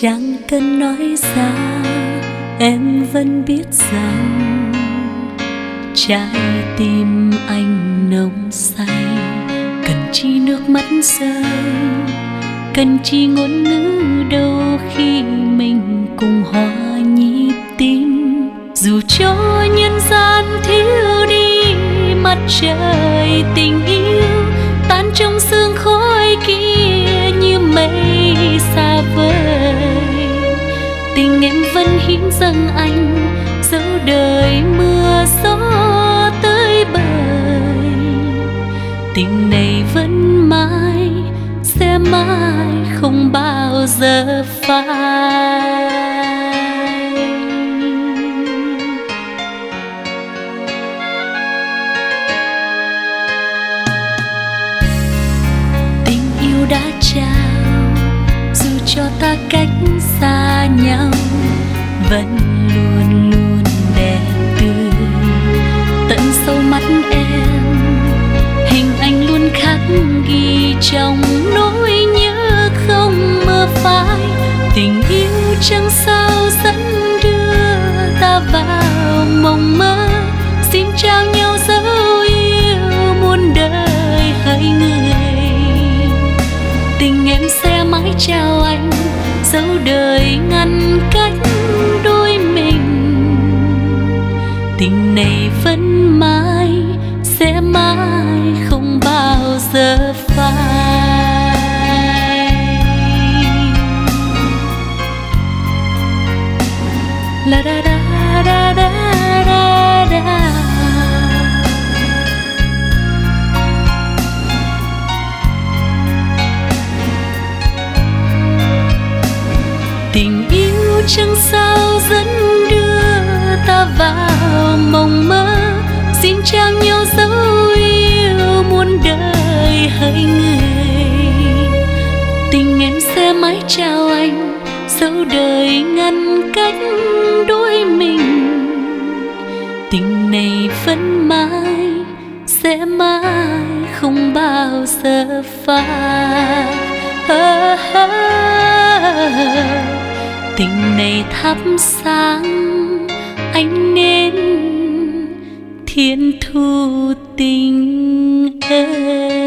Chẳng cần nói ra em vẫn biết rằng trái tim anh nồng say, cần chi nước mắt rơi, cần chi ngôn ngữ đâu khi mình cùng hòa nhịp tim. Dù cho nhân gian thiếu đi mặt trời tình yêu, tan trong sương khói kia như mây xa vời, tình em vẫn hiến dâng anh dẫu đời mưa gió tới bời. Tình này vẫn mãi sẽ mãi không bao giờ phai. Tình yêu đã trao dù cho ta cách xa nhau, vẫn luôn luôn đẹp tươi. Tận sâu mắt em, hình anh luôn khắc ghi trong nỗi nhớ không mơ phai. Tình yêu chẳng sao dẫn đưa ta vào mộng mơ, xin trao nhau dấu yêu muôn đời hỡi người. Tình em sẽ mãi trao anh dẫu đời ngăn cách đôi mình. Tình này vẫn mãi sẽ mãi không bao giờ phai. La da da da da da da. Tình yêu chẳng sao dẫn đưa ta vào mộng mơ, xin trao nhau dấu yêu muôn đời hỡi người. Tình em sẽ mãi trao anh dẫu đời ngăn cách đôi mình. Tình này vẫn mãi sẽ mãi không bao giờ phai. Tình này thắp sáng ánh nến thiên thu tình ơi.